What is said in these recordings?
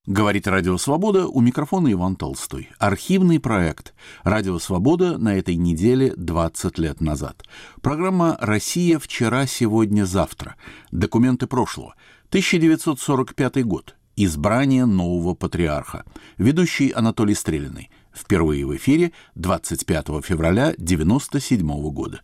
Говорит Радио Свобода, у микрофона Иван Толстой. Архивный проект Радио Свобода на этой неделе 20 лет назад. Программа «Россия. Вчера, сегодня, завтра». Документы прошлого. 1945 год. Избрание нового патриарха. Ведущий Анатолий Стрелянный. Впервые в эфире 25 февраля 1997 года.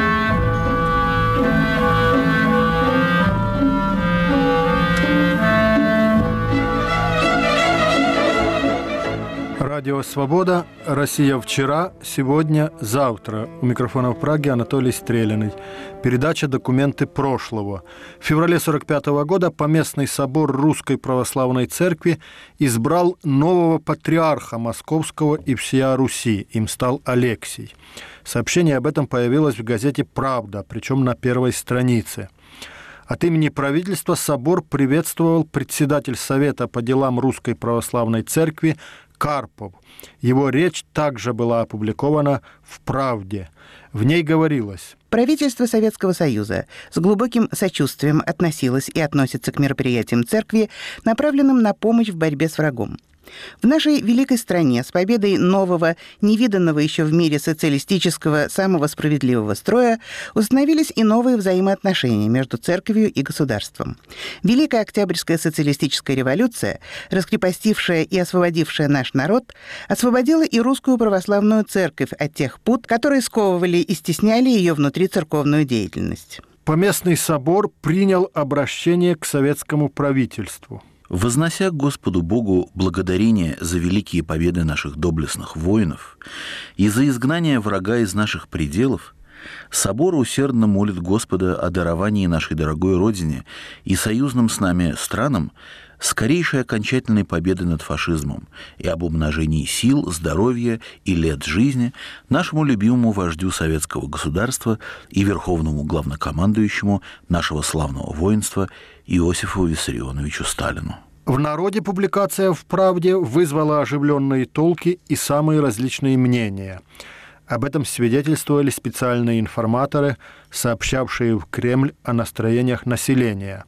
Радио «Свобода», «Россия. Вчера, сегодня, завтра». У микрофона в Праге Анатолий Стрелянный. Передача «Документы прошлого». В феврале 1945 года Поместный собор Русской Православной Церкви избрал нового патриарха Московского и всея Руси. Им стал Алексий. Сообщение об этом появилось в газете «Правда», причем на первой странице. От имени правительства собор приветствовал председатель Совета по делам Русской Православной Церкви Карпов. Его речь также была опубликована в «Правде». В ней говорилось: правительство Советского Союза с глубоким сочувствием относилось и относится к мероприятиям церкви, направленным на помощь в борьбе с врагом. В нашей великой стране с победой нового, невиданного еще в мире социалистического, самого справедливого строя установились и новые взаимоотношения между церковью и государством. Великая Октябрьская социалистическая революция, раскрепостившая и освободившая наш народ, освободила и русскую православную церковь от тех пут, которые сковывали и стесняли ее внутрицерковную деятельность. Поместный собор принял обращение к советскому правительству. Вознося Господу Богу благодарение за великие победы наших доблестных воинов и за изгнание врага из наших пределов, собор усердно молит Господа о даровании нашей дорогой Родине и союзным с нами странам скорейшей окончательной победы над фашизмом и об умножении сил, здоровья и лет жизни нашему любимому вождю советского государства и верховному главнокомандующему нашего славного воинства Иосифу Виссарионовичу Сталину. В народе публикация в «Правде» вызвала оживленные толки и самые различные мнения. Об этом свидетельствовали специальные информаторы, сообщавшие в Кремль о настроениях населения.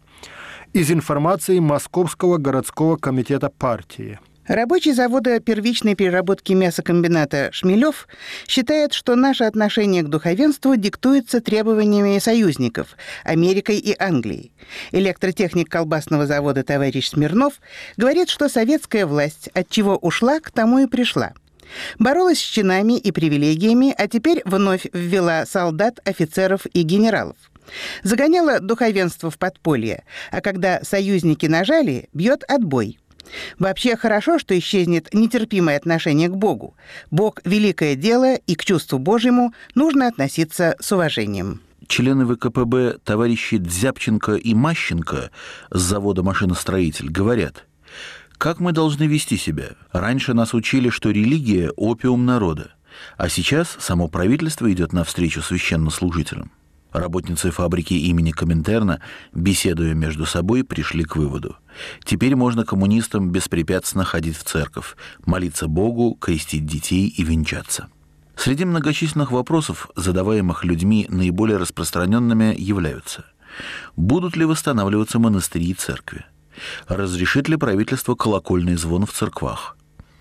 Из информации Московского городского комитета партии. Рабочий завода первичной переработки мясокомбината «Шмелев» считает, что наше отношение к духовенству диктуется требованиями союзников – Америкой и Англией. Электротехник колбасного завода товарищ Смирнов говорит, что советская власть от чего ушла, к тому и пришла. Боролась с чинами и привилегиями, а теперь вновь ввела солдат, офицеров и генералов. Загоняла духовенство в подполье, а когда союзники нажали, бьет отбой. Вообще хорошо, что исчезнет нетерпимое отношение к Богу. Бог – великое дело, и к чувству Божьему нужно относиться с уважением. Члены ВКПБ товарищи Дзяпченко и Мащенко с завода «Машиностроитель» говорят: как мы должны вести себя? Раньше нас учили, что религия – опиум народа, а сейчас само правительство идет навстречу священнослужителям. Работницы фабрики имени Коминтерна, беседуя между собой, пришли к выводу: теперь можно коммунистам беспрепятственно ходить в церковь, молиться Богу, крестить детей и венчаться. Среди многочисленных вопросов, задаваемых людьми, наиболее распространенными являются: будут ли восстанавливаться монастыри и церкви? Разрешит ли правительство колокольный звон в церквах?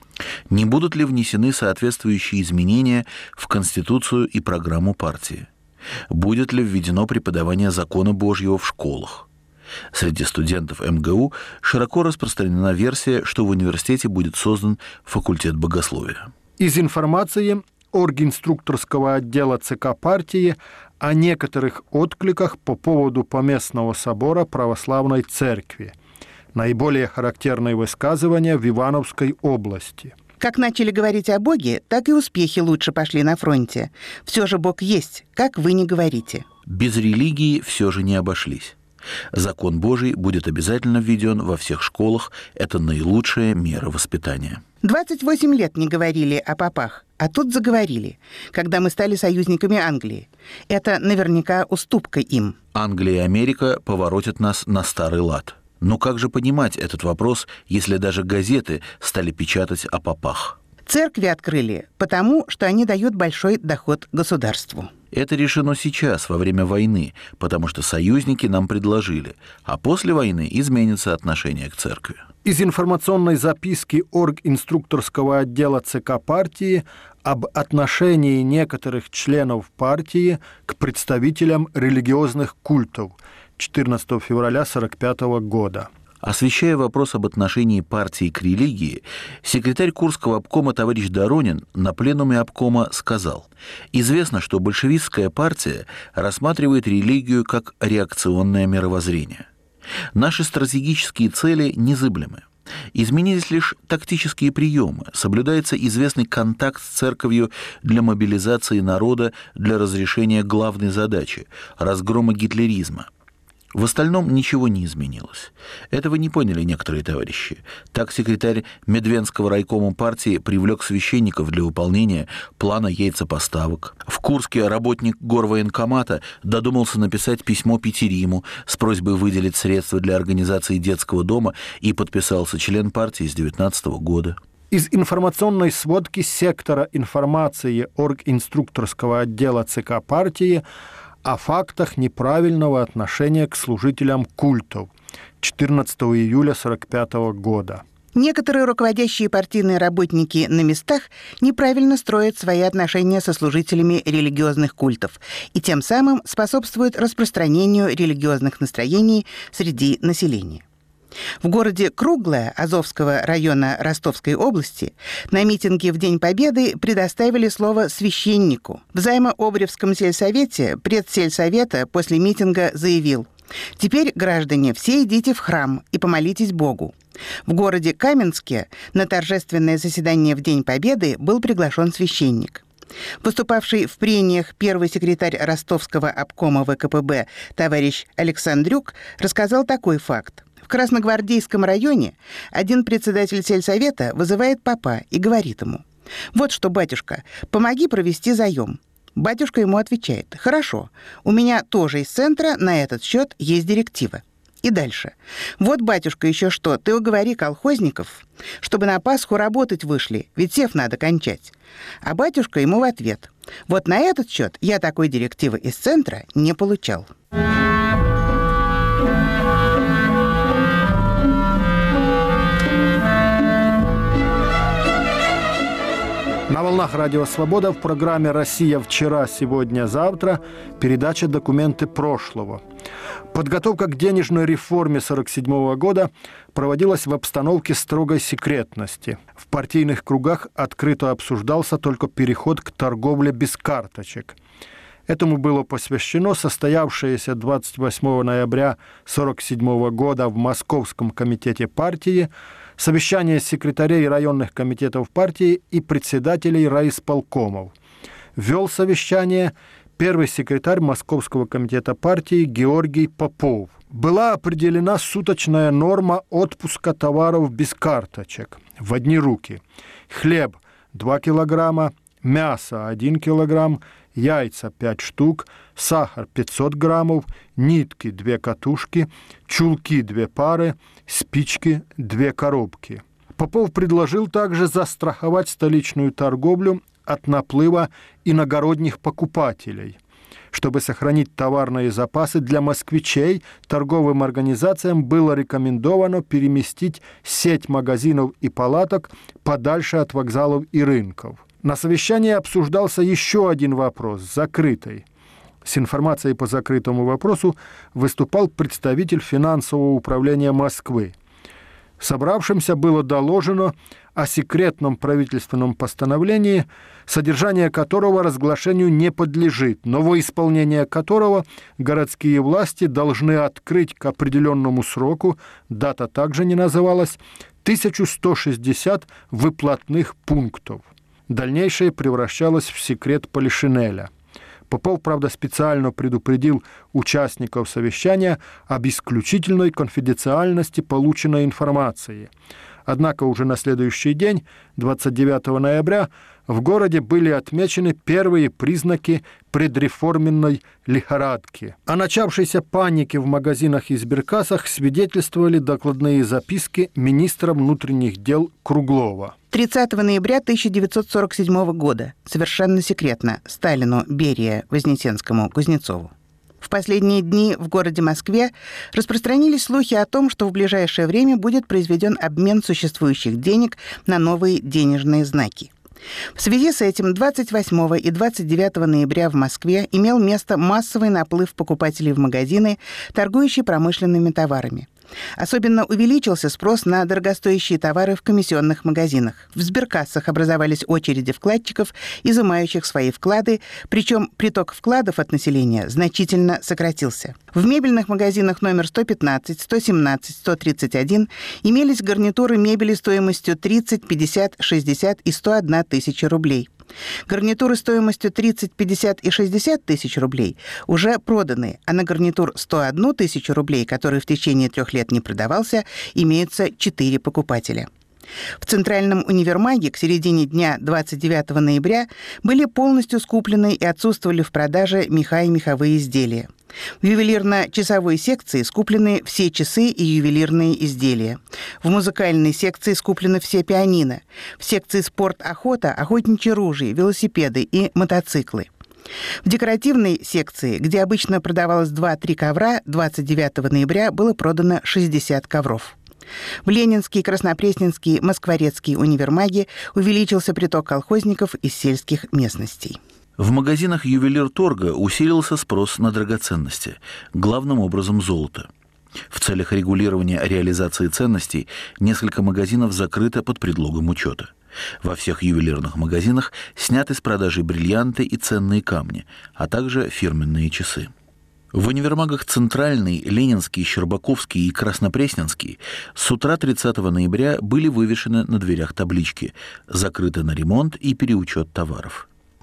Не будут ли внесены соответствующие изменения в Конституцию и программу партии? Будет ли введено преподавание закона Божьего в школах? Среди студентов МГУ широко распространена версия, что в университете будет создан факультет богословия. Из информации оргинструкторского отдела ЦК партии о некоторых откликах по поводу Поместного собора Православной Церкви. Наиболее характерные высказывания в Ивановской области. Как начали говорить о Боге, так и успехи лучше пошли на фронте. Все же Бог есть, как вы ни говорите. Без религии все же не обошлись. Закон Божий будет обязательно введен во всех школах. Это наилучшая мера воспитания. 28 лет не говорили о попах, а тут заговорили, когда мы стали союзниками Англии. Это наверняка уступка им. Англия и Америка поворотят нас на старый лад. Но как же понимать этот вопрос, если даже газеты стали печатать о попах? Церкви открыли потому, что они дают большой доход государству. Это решено сейчас, во время войны, потому что союзники нам предложили, а после войны изменится отношение к церкви. Из информационной записки оргинструкторского отдела ЦК партии об отношении некоторых членов партии к представителям религиозных культов 14 февраля 1945 года. Освещая вопрос об отношении партии к религии, секретарь Курского обкома товарищ Доронин на пленуме обкома сказал: «Известно, что большевистская партия рассматривает религию как реакционное мировоззрение. Наши стратегические цели незыблемы. Изменились лишь тактические приемы, соблюдается известный контакт с церковью для мобилизации народа для разрешения главной задачи – разгрома гитлеризма. В остальном ничего не изменилось. Этого не поняли некоторые товарищи. Так секретарь Медвенского райкома партии привлек священников для выполнения плана яйцепоставок. В Курске работник горвоенкомата додумался написать письмо Петериму с просьбой выделить средства для организации детского дома, и подписался член партии с 19 года. Из информационной сводки сектора информации оргинструкторского отдела ЦК партии о фактах неправильного отношения к служителям культов 14 июля 1945 года. Некоторые руководящие партийные работники на местах неправильно строят свои отношения со служителями религиозных культов и тем самым способствуют распространению религиозных настроений среди населения. В городе Круглое Азовского района Ростовской области на митинге в День Победы предоставили слово священнику. В Займо-Обревском сельсовете предсельсовета после митинга заявил: «Теперь, граждане, все идите в храм и помолитесь Богу». В городе Каменске на торжественное заседание в День Победы был приглашен священник. Выступавший в прениях первый секретарь Ростовского обкома ВКПБ товарищ Александрюк рассказал такой факт. В Красногвардейском районе один председатель сельсовета вызывает попа и говорит ему: «Вот что, батюшка, помоги провести заем». Батюшка ему отвечает: «Хорошо, у меня тоже из центра на этот счет есть директива». И дальше: «Вот, батюшка, еще что, ты уговори колхозников, чтобы на Пасху работать вышли, ведь сев надо кончать». А батюшка ему в ответ: «Вот на этот счет я такой директивы из центра не получал». На волнах Радио Свобода в программе «Россия вчера, сегодня, завтра» передача «Документы прошлого». Подготовка к денежной реформе 1947 года проводилась в обстановке строгой секретности. В партийных кругах открыто обсуждался только переход к торговле без карточек. Этому было посвящено состоявшееся 28 ноября 1947 года в Московском комитете партии совещание секретарей районных комитетов партии и председателей райисполкомов. Вел совещание первый секретарь Московского комитета партии Георгий Попов. Была определена суточная норма отпуска товаров без карточек в одни руки. Хлеб 2 килограмма, мясо 1 килограмм, яйца 5 штук, сахар 500 граммов, нитки 2 катушки, чулки 2 пары, спички 2 коробки. Попов предложил также застраховать столичную торговлю от наплыва иногородних покупателей. Чтобы сохранить товарные запасы для москвичей, торговым организациям было рекомендовано переместить сеть магазинов и палаток подальше от вокзалов и рынков. На совещании обсуждался еще один вопрос, закрытый. С информацией по закрытому вопросу выступал представитель финансового управления Москвы. Собравшимся было доложено о секретном правительственном постановлении, содержание которого разглашению не подлежит, но во исполнение которого городские власти должны открыть к определенному сроку, дата также не называлась, 1160 выплатных пунктов. Дальнейшее превращалось в секрет Полишинеля. Попов, правда, специально предупредил участников совещания об исключительной конфиденциальности полученной информации. Однако уже на следующий день, 29 ноября, в городе были отмечены первые признаки предреформенной лихорадки. О начавшейся панике в магазинах и сберкассах свидетельствовали докладные записки министра внутренних дел Круглова. 30 ноября 1947 года, совершенно секретно, Сталину, Берия, Вознесенскому, Кузнецову. В последние дни в городе Москве распространились слухи о том, что в ближайшее время будет произведен обмен существующих денег на новые денежные знаки. В связи с этим 28 и 29 ноября в Москве имел место массовый наплыв покупателей в магазины, торгующие промышленными товарами. Особенно увеличился спрос на дорогостоящие товары в комиссионных магазинах. В сберкассах образовались очереди вкладчиков, изымающих свои вклады, причем приток вкладов от населения значительно сократился. В мебельных магазинах номер 115, 117, 131 имелись гарнитуры мебели стоимостью 30, 50, 60 и 101 тысяча рублей. Гарнитуры стоимостью 30, 50 и 60 тысяч рублей уже проданы, а на гарнитур 101 тысячу рублей, который в течение 3 лет не продавался, имеются 4 покупателя. В Центральном универмаге к середине дня 29 ноября были полностью скуплены и отсутствовали в продаже меха и меховые изделия. В ювелирно-часовой секции скуплены все часы и ювелирные изделия. В музыкальной секции скуплены все пианино. В секции спорт-охота – охотничьи ружья, велосипеды и мотоциклы. В декоративной секции, где обычно продавалось 2-3 ковра, 29 ноября было продано 60 ковров. В Ленинский, Краснопресненский, Москворецкий универмаги увеличился приток колхозников из сельских местностей. В магазинах ювелирторга усилился спрос на драгоценности, главным образом золото. В целях регулирования реализации ценностей несколько магазинов закрыто под предлогом учета. Во всех ювелирных магазинах сняты с продажи бриллианты и ценные камни, а также фирменные часы. В универмагах Центральный, Ленинский, Щербаковский и Краснопресненский с утра 30 ноября были вывешены на дверях таблички «Закрыто на ремонт и переучет товаров».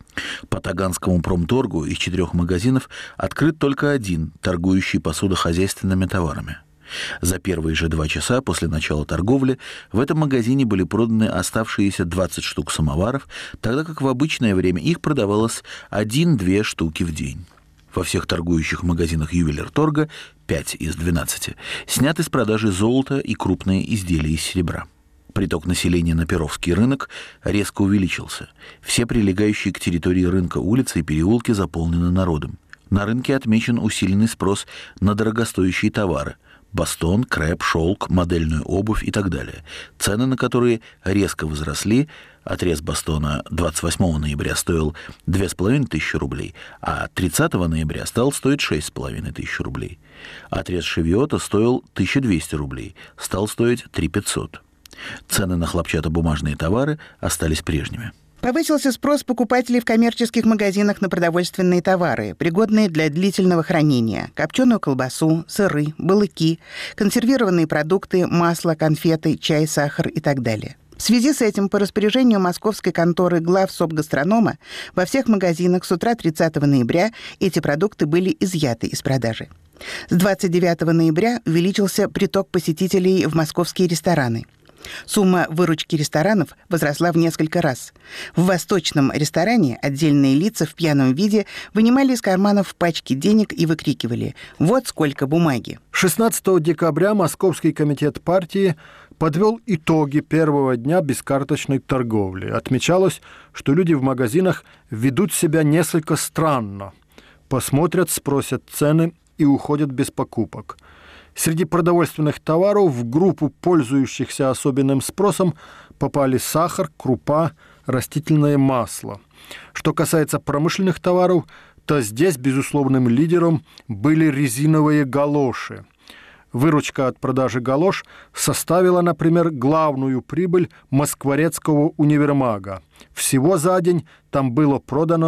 По Таганскому промторгу из 4 магазинов открыт только один, торгующий посудохозяйственными товарами. За первые же 2 часа после начала торговли в этом магазине были проданы оставшиеся 20 штук самоваров, тогда как в обычное время их продавалось 1-2 штуки в день. Во всех торгующих магазинах ювелирторга, 5 из 12, сняты с продажи золото и крупные изделия из серебра. Приток населения на Перовский рынок резко увеличился. Все прилегающие к территории рынка улицы и переулки заполнены народом. На рынке отмечен усиленный спрос на дорогостоящие товары – бастон, крэп, шелк, модельную обувь и так далее, цены на которые резко возросли. Отрез бастона 28 ноября стоил 2500 рублей, а 30 ноября стал стоить 6500 рублей. Отрез шевиота стоил 1200 рублей, стал стоить 3500. Цены на хлопчатобумажные товары остались прежними. Повысился спрос покупателей в коммерческих магазинах на продовольственные товары, пригодные для длительного хранения: копченую колбасу, сыры, балыки, консервированные продукты, масло, конфеты, чай, сахар и так далее. В связи с этим, по распоряжению московской конторы главсобгастронома, во всех магазинах с утра 30 ноября эти продукты были изъяты из продажи. С 29 ноября увеличился приток посетителей в московские рестораны. Сумма выручки ресторанов возросла в несколько раз. В восточном ресторане отдельные лица в пьяном виде вынимали из карманов пачки денег и выкрикивали: «Вот сколько бумаги!». 16 декабря Московский комитет партии подвел итоги первого дня бескарточной торговли. Отмечалось, что люди в магазинах ведут себя несколько странно. Посмотрят, спросят цены и уходят без покупок. Среди продовольственных товаров в группу, пользующихся особенным спросом, попали сахар, крупа, растительное масло. Что касается промышленных товаров, то здесь безусловным лидером были резиновые галоши. Выручка от продажи галош составила, например, главную прибыль Москворецкого универмага. Всего за день там было продано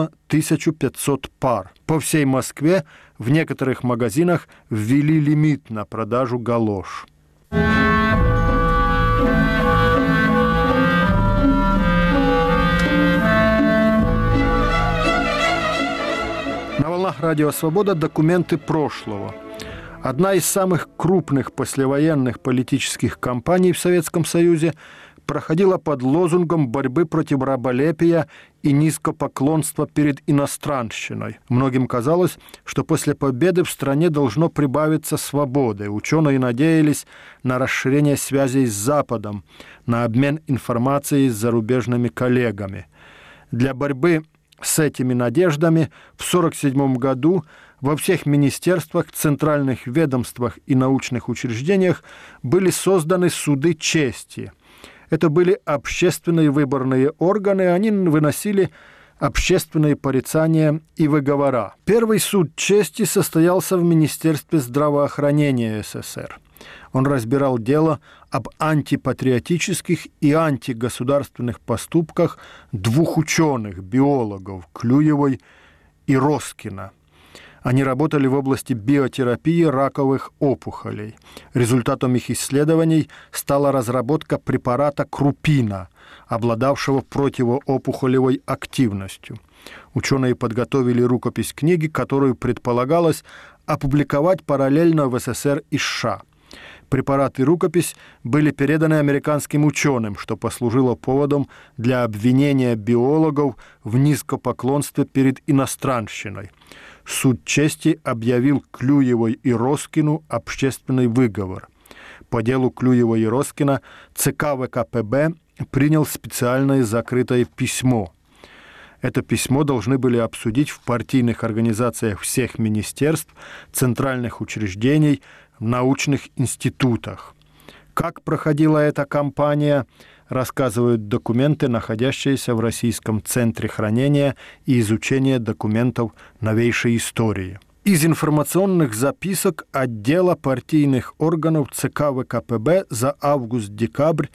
1500 пар. По всей Москве в некоторых магазинах ввели лимит на продажу галош. На волнах Радио Свобода документы прошлого. Одна из самых крупных послевоенных политических кампаний в Советском Союзе проходила под лозунгом борьбы против раболепия и низкопоклонства перед иностранщиной. Многим казалось, что после победы в стране должно прибавиться свободы. Ученые надеялись на расширение связей с Западом, на обмен информацией с зарубежными коллегами. Для борьбы с этими надеждами в 1947 году во всех министерствах, центральных ведомствах и научных учреждениях были созданы суды чести. Это были общественные выборные органы, они выносили общественные порицания и выговора. Первый суд чести состоялся в Министерстве здравоохранения СССР. Он разбирал дело об антипатриотических и антигосударственных поступках двух ученых, биологов, Клюевой и Роскина. Они работали в области биотерапии раковых опухолей. Результатом их исследований стала разработка препарата крупина, обладавшего противоопухолевой активностью. Ученые подготовили рукопись книги, которую предполагалось опубликовать параллельно в СССР и США. Препарат и рукопись были переданы американским ученым, что послужило поводом для обвинения биологов в низкопоклонстве перед иностранщиной. Суд чести объявил Клюевой и Роскину общественный выговор. По делу Клюева и Роскина ЦК ВКПБ принял специальное закрытое письмо. Это письмо должны были обсудить в партийных организациях всех министерств, центральных учреждений, в научных институтах. Как проходила эта кампания, рассказывают документы, находящиеся в Российском центре хранения и изучения документов новейшей истории. Из информационных записок отдела партийных органов ЦК ВКПБ за август-декабрь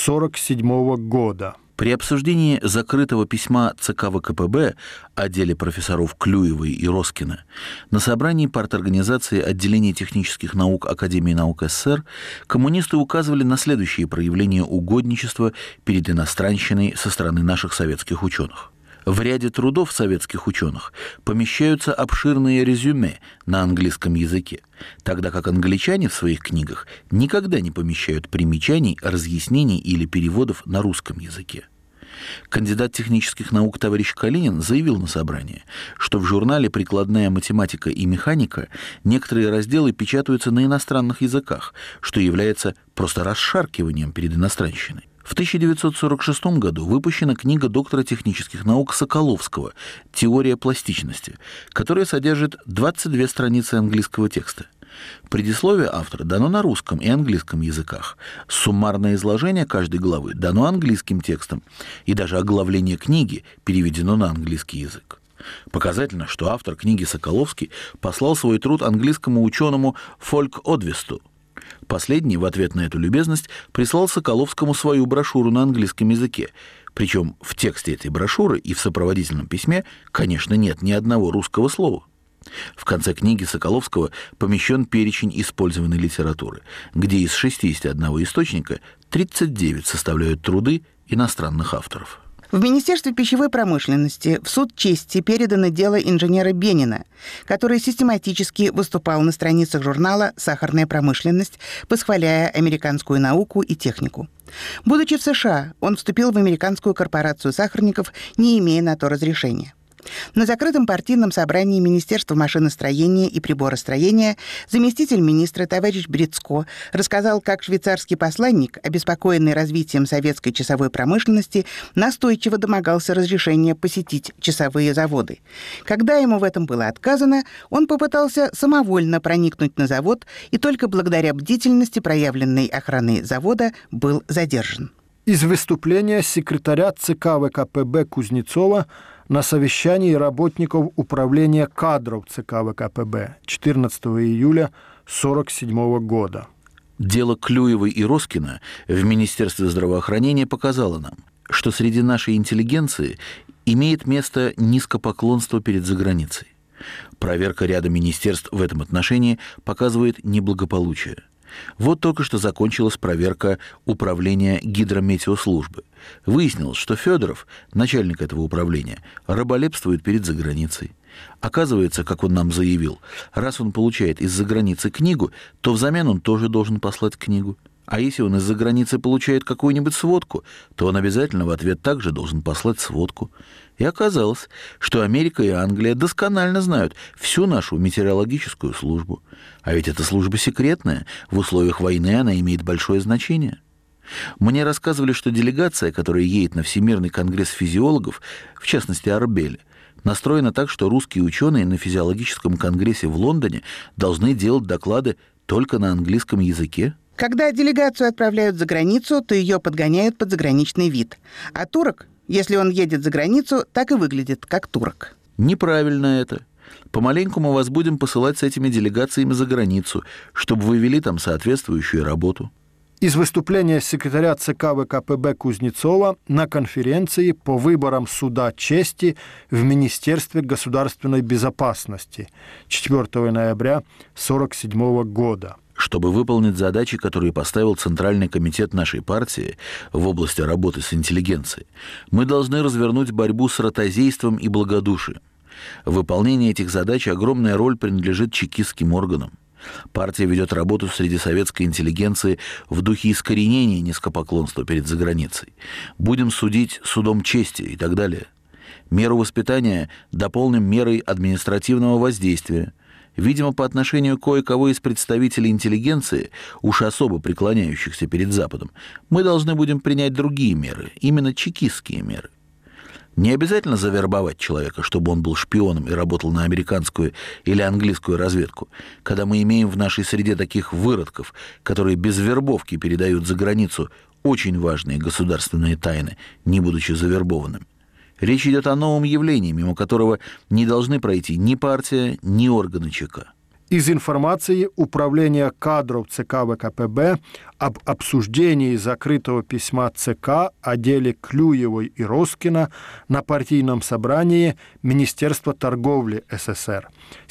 1947 года. При обсуждении закрытого письма ЦК ВКПБ о деле профессоров Клюевой и Роскина на собрании парторганизации отделения технических наук Академии наук СССР коммунисты указывали на следующие проявления угодничества перед иностранщиной со стороны наших советских ученых. В ряде трудов советских ученых помещаются обширные резюме на английском языке, тогда как англичане в своих книгах никогда не помещают примечаний, разъяснений или переводов на русском языке. Кандидат технических наук товарищ Калинин заявил на собрании, что в журнале «Прикладная математика и механика» некоторые разделы печатаются на иностранных языках, что является просто расшаркиванием перед иностранщиной. В 1946 году выпущена книга доктора технических наук Соколовского «Теория пластичности», которая содержит 22 страницы английского текста. Предисловие автора дано на русском и английском языках. Суммарное изложение каждой главы дано английским текстом, и даже оглавление книги переведено на английский язык. Показательно, что автор книги Соколовский послал свой труд английскому ученому Фольк-Одвесту. Последний в ответ на эту любезность прислал Соколовскому свою брошюру на английском языке. Причем в тексте этой брошюры и в сопроводительном письме, конечно, нет ни одного русского слова. В конце книги Соколовского помещен перечень использованной литературы, где из 61 источника 39 составляют труды иностранных авторов. В Министерстве пищевой промышленности в суд чести передано дело инженера Бенина, который систематически выступал на страницах журнала «Сахарная промышленность», восхваляя американскую науку и технику. Будучи в США, он вступил в американскую корпорацию сахарников, не имея на то разрешения. На закрытом партийном собрании Министерства машиностроения и приборостроения заместитель министра товарищ Брицко рассказал, как швейцарский посланник, обеспокоенный развитием советской часовой промышленности, настойчиво домогался разрешения посетить часовые заводы. Когда ему в этом было отказано, он попытался самовольно проникнуть на завод и только благодаря бдительности, проявленной охраной завода, был задержан. Из выступления секретаря ЦК ВКПБ Кузнецова на совещании работников управления кадров ЦК ВКПБ 14 июля 1947 года. Дело Клюевой и Роскина в Министерстве здравоохранения показало нам, что среди нашей интеллигенции имеет место низкопоклонство перед заграницей. Проверка ряда министерств в этом отношении показывает неблагополучие. Вот только что закончилась проверка управления гидрометеослужбы. Выяснилось, что Федоров, начальник этого управления, раболепствует перед заграницей. Оказывается, как он нам заявил, раз он получает из-за границы книгу, то взамен он тоже должен послать книгу. А если он из-за границы получает какую-нибудь сводку, то он обязательно в ответ также должен послать сводку. И оказалось, что Америка и Англия досконально знают всю нашу метеорологическую службу. А ведь эта служба секретная, в условиях войны она имеет большое значение. Мне рассказывали, что делегация, которая едет на Всемирный конгресс физиологов, в частности Арбеля, настроена так, что русские ученые на физиологическом конгрессе в Лондоне должны делать доклады только на английском языке. Когда делегацию отправляют за границу, то ее подгоняют под заграничный вид. А турок, если он едет за границу, так и выглядит, как турок. Неправильно это. Помаленьку мы вас будем посылать с этими делегациями за границу, чтобы вы вели там соответствующую работу. Из выступления секретаря ЦК ВКПБ Кузнецова на конференции по выборам суда чести в Министерстве государственной безопасности 4 ноября 1947 года. Чтобы выполнить задачи, которые поставил Центральный комитет нашей партии в области работы с интеллигенцией, мы должны развернуть борьбу с ротозейством и благодушием. В выполнении этих задач огромная роль принадлежит чекистским органам. Партия ведет работу среди советской интеллигенции в духе искоренения низкопоклонства перед заграницей. Будем судить судом чести и так далее. Меру воспитания дополним мерой административного воздействия. Видимо, по отношению к кое-кого из представителей интеллигенции, уж особо преклоняющихся перед Западом, мы должны будем принять другие меры, именно чекистские меры. Не обязательно завербовать человека, чтобы он был шпионом и работал на американскую или английскую разведку, когда мы имеем в нашей среде таких выродков, которые без вербовки передают за границу очень важные государственные тайны, не будучи завербованными. Речь идет о новом явлении, мимо которого не должны пройти ни партия, ни органы ЧК. Из информации Управления кадров ЦК ВКПБ об обсуждении закрытого письма ЦК о деле Клюевой и Роскина на партийном собрании Министерства торговли СССР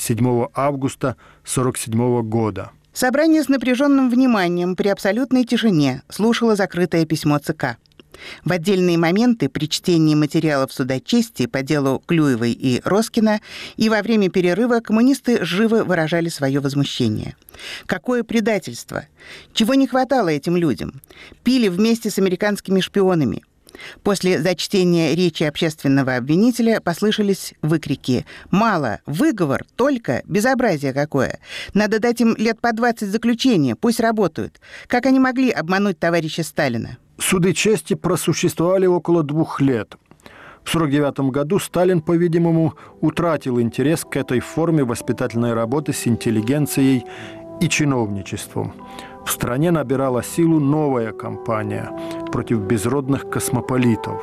7 августа 1947 года. Собрание с напряженным вниманием при абсолютной тишине слушало закрытое письмо ЦК. В отдельные моменты при чтении материалов суда чести по делу Клюевой и Роскина и во время перерыва коммунисты живо выражали свое возмущение. Какое предательство! Чего не хватало этим людям? Пили вместе с американскими шпионами. После зачтения речи общественного обвинителя послышались выкрики: «Мало! Выговор! Только! Безобразие какое! Надо дать им лет по 20 заключения, пусть работают! Как они могли обмануть товарища Сталина?» Суды чести просуществовали около 2 лет. В 1949 году Сталин, по-видимому, утратил интерес к этой форме воспитательной работы с интеллигенцией и чиновничеством. В стране набирала силу новая кампания против безродных космополитов.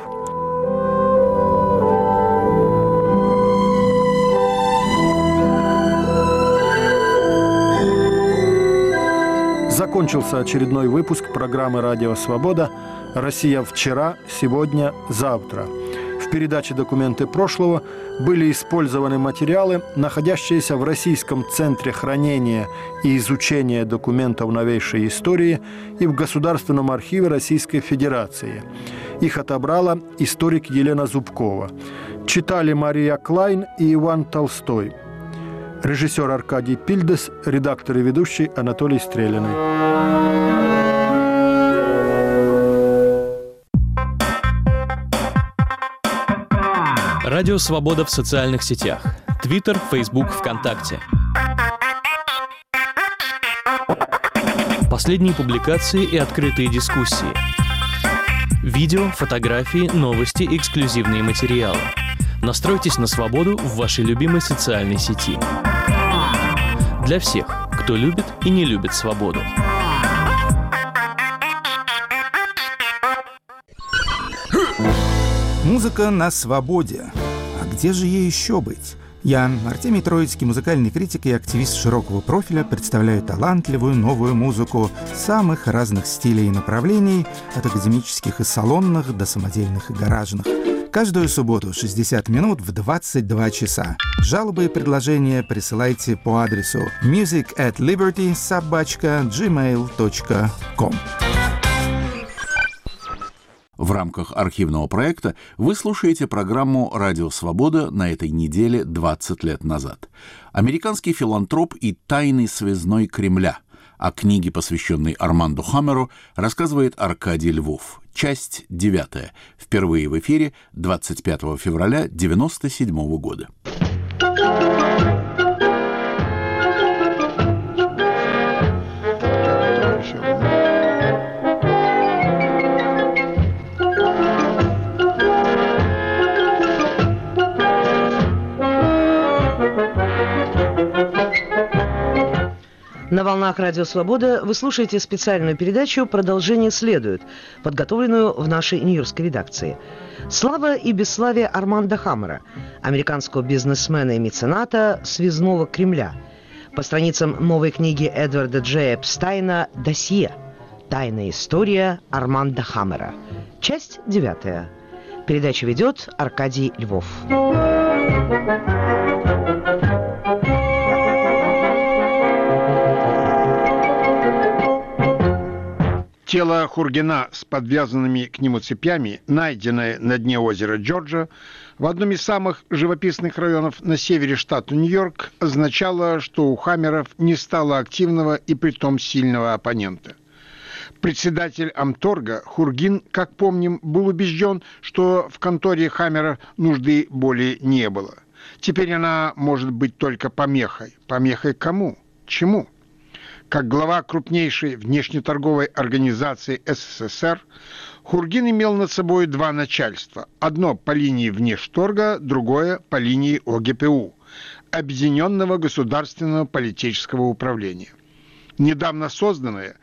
Закончился очередной выпуск программы «Радио Свобода» «Россия вчера, сегодня, завтра». В передаче «Документы прошлого» были использованы материалы, находящиеся в Российском центре хранения и изучения документов новейшей истории и в Государственном архиве Российской Федерации. Их отобрала историк Елена Зубкова. Читали Мария Клайн и Иван Толстой. Режиссер Аркадий Пильдес, редактор и ведущий Анатолий Стрелянный. Радио «Свобода» в социальных сетях. Твиттер, Фейсбук, ВКонтакте. Последние публикации и открытые дискуссии. Видео, фотографии, новости, эксклюзивные материалы. Настройтесь на свободу в вашей любимой социальной сети. Для всех, кто любит и не любит свободу. Музыка на свободе. А где же ей еще быть? Я, Артемий Троицкий, музыкальный критик и активист широкого профиля, представляю талантливую новую музыку самых разных стилей и направлений, от академических и салонных до самодельных и гаражных. Каждую субботу 60 минут в 22 часа. Жалобы и предложения присылайте по адресу music@liberty@gmail.com. В рамках архивного проекта вы слушаете программу «Радио Свобода» на этой неделе 20 лет назад. Американский филантроп и тайный связной Кремля. О книге, посвященной Арманду Хаммеру, рассказывает Аркадий Львов. Часть 9. Впервые в эфире 25 февраля 1997 года. На волнах Радио Свобода вы слушаете специальную передачу «Продолжение следует», подготовленную в нашей нью-йоркской редакции. Слава и бесславие Арманда Хаммера, американского бизнесмена и мецената связного Кремля. По страницам новой книги Эдварда Джея Эпстайна «Досье. Тайная история Арманда Хаммера». Часть 9. Передачу ведет Аркадий Львов. Тело Хургина с подвязанными к нему цепями, найденное на дне озера Джорджа в одном из самых живописных районов на севере штата Нью-Йорк, означало, что у Хаммеров не стало активного и притом сильного оппонента. Председатель Амторга Хургин, как помним, был убежден, что в конторе Хаммера нужды более не было. Теперь она может быть только помехой. Помехой кому? Чему? Как глава крупнейшей внешнеторговой организации СССР, Хургин имел над собой два начальства. Одно по линии Внешторга, другое по линии ОГПУ, Объединенного государственного политического управления. Недавно созданное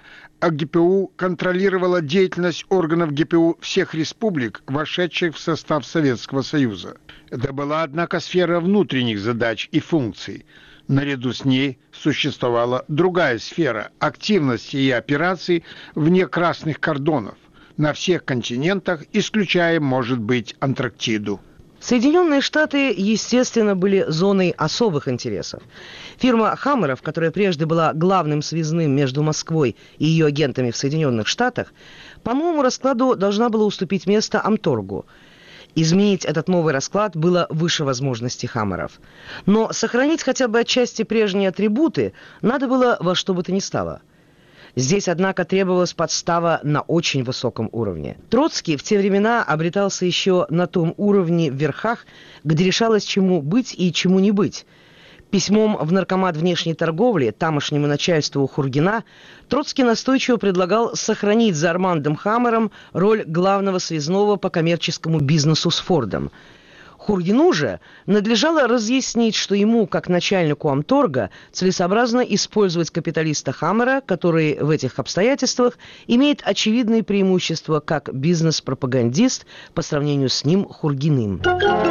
ОГПУ контролировало деятельность органов ГПУ всех республик, вошедших в состав Советского Союза. Это была, однако, сфера внутренних задач и функций. Наряду с ней существовала другая сфера активности и операций вне красных кордонов на всех континентах, исключая, может быть, Антарктиду. Соединенные Штаты, естественно, были зоной особых интересов. Фирма Хаммеров, которая прежде была главным связным между Москвой и ее агентами в Соединенных Штатах, по новому раскладу должна была уступить место Амторгу. Изменить этот новый расклад было выше возможностей Хаммеров. Но сохранить хотя бы отчасти прежние атрибуты надо было во что бы то ни стало. Здесь, однако, требовалась подстава на очень высоком уровне. Троцкий в те времена обретался еще на том уровне в верхах, где решалось, чему быть и чему не быть. Письмом в Наркомат внешней торговли тамошнему начальству Хургина Троцкий настойчиво предлагал сохранить за Армандом Хаммером роль главного связного по коммерческому бизнесу с Фордом. Хургину же надлежало разъяснить, что ему, как начальнику Амторга, целесообразно использовать капиталиста Хаммера, который в этих обстоятельствах имеет очевидные преимущества как бизнес-пропагандист по сравнению с ним Хургиным.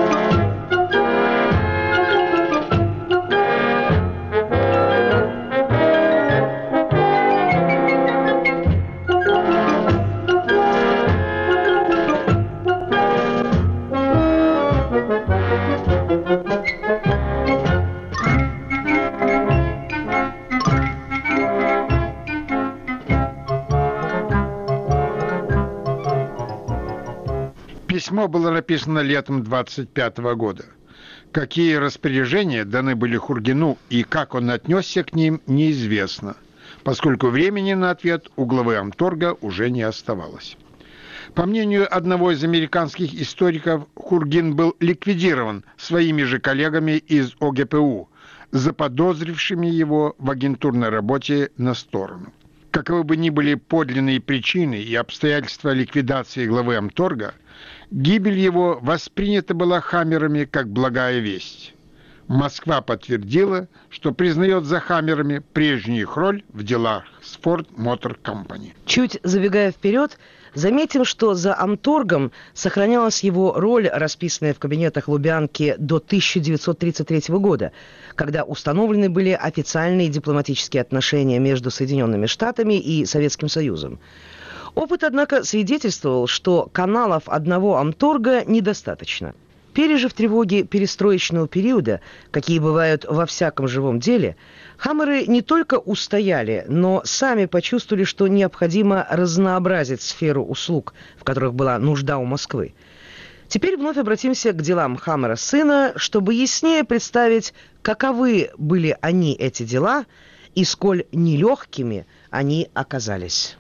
Письмо было написано летом 25 года. Какие распоряжения даны были Хургину и как он отнесся к ним, неизвестно, поскольку времени на ответ у главы Амторга уже не оставалось. По мнению одного из американских историков, Хургин был ликвидирован своими же коллегами из ОГПУ, заподозрившими его в агентурной работе на сторону. Каковы бы ни были подлинные причины и обстоятельства ликвидации главы Амторга, гибель его воспринята была Хаммерами как благая весть. Москва подтвердила, что признает за Хаммерами прежнюю их роль в делах с Ford Motor Company. Чуть забегая вперед, заметим, что за Амторгом сохранялась его роль, расписанная в кабинетах Лубянки до 1933 года, когда установлены были официальные дипломатические отношения между Соединенными Штатами и Советским Союзом. Опыт, однако, свидетельствовал, что каналов одного Амторга недостаточно. Пережив тревоги перестроечного периода, какие бывают во всяком живом деле, Хаммеры не только устояли, но сами почувствовали, что необходимо разнообразить сферу услуг, в которых была нужда у Москвы. Теперь вновь обратимся к делам Хаммера-сына, чтобы яснее представить, каковы были они, эти дела, и сколь нелегкими они оказались.